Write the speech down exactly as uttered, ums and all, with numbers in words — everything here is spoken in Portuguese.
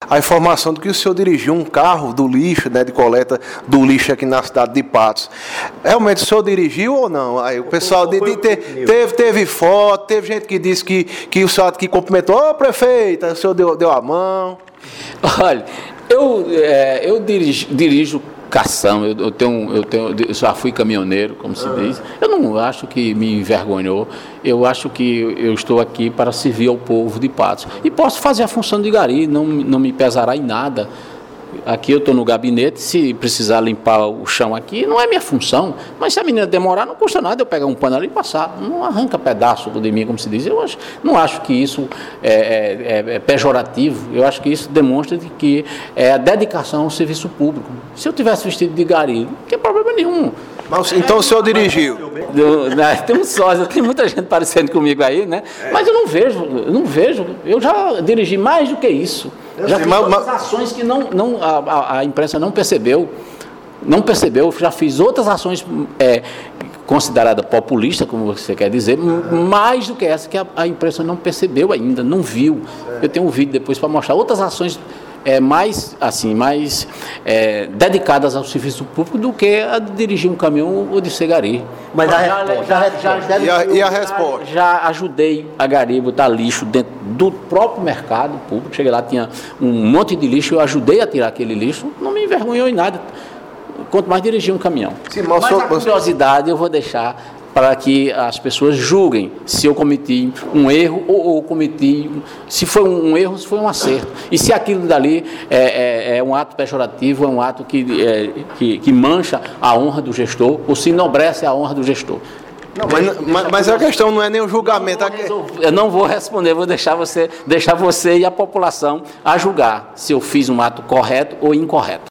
a informação de que o senhor dirigiu um carro do lixo, né, de coleta do lixo aqui na cidade de Patos. Realmente o senhor dirigiu ou não? Aí o pessoal de, de, te, teve, teve foto, teve gente que disse que, que o senhor que cumprimentou, ô prefeita, o senhor deu, deu a mão. Olha, eu, é, eu dirijo, dirijo cação, eu, eu, tenho, eu, tenho, eu já fui caminhoneiro, como se diz. Eu não acho que me envergonhou, eu acho que eu estou aqui para servir ao povo de Patos. E posso fazer a função de gari, não, não me pesará em nada. Aqui eu estou no gabinete, se precisar limpar o chão aqui, não é minha função. Mas se a menina demorar, não custa nada eu pegar um pano ali e passar. Não arranca pedaço de mim, como se diz. Eu acho, não acho que isso é, é, é pejorativo. Eu acho que isso demonstra de que é a dedicação ao serviço público. Se eu tivesse vestido de gari, não tem problema nenhum. Mas, então o senhor dirigiu? Do, né, tem um sósia, tem muita gente parecendo comigo aí, né? Mas eu não vejo, eu não vejo. Eu já dirigi mais do que isso. Já fiz outras ações que não, não, a, a imprensa não percebeu, não percebeu, já fiz outras ações é, consideradas populistas, como você quer dizer, mais do que essa que a, a imprensa não percebeu ainda, não viu. Eu tenho um vídeo depois para mostrar outras ações é, mais, assim, mais é, dedicadas ao serviço público do que a de dirigir um caminhão ou de ser gari. Mas a já, resposta, já, já, já, e, a, e a já, resposta? Já ajudei a gari botar lixo dentro do próprio mercado público. Cheguei lá, tinha um monte de lixo, eu ajudei a tirar aquele lixo, não me envergonhou em nada, quanto mais dirigir um caminhão. Sim, mas mas sou, a curiosidade eu vou deixar para que as pessoas julguem se eu cometi um erro ou, ou cometi, se foi um erro, se foi um acerto. E se aquilo dali é, é, é um ato pejorativo, é um ato que, é, que, que mancha a honra do gestor, ou se enobrece a honra do gestor. Não, mas, mas, mas a questão não é nem o julgamento. Não resolver, eu não vou responder, vou deixar você, deixar você e a população a julgar se eu fiz um ato correto ou incorreto.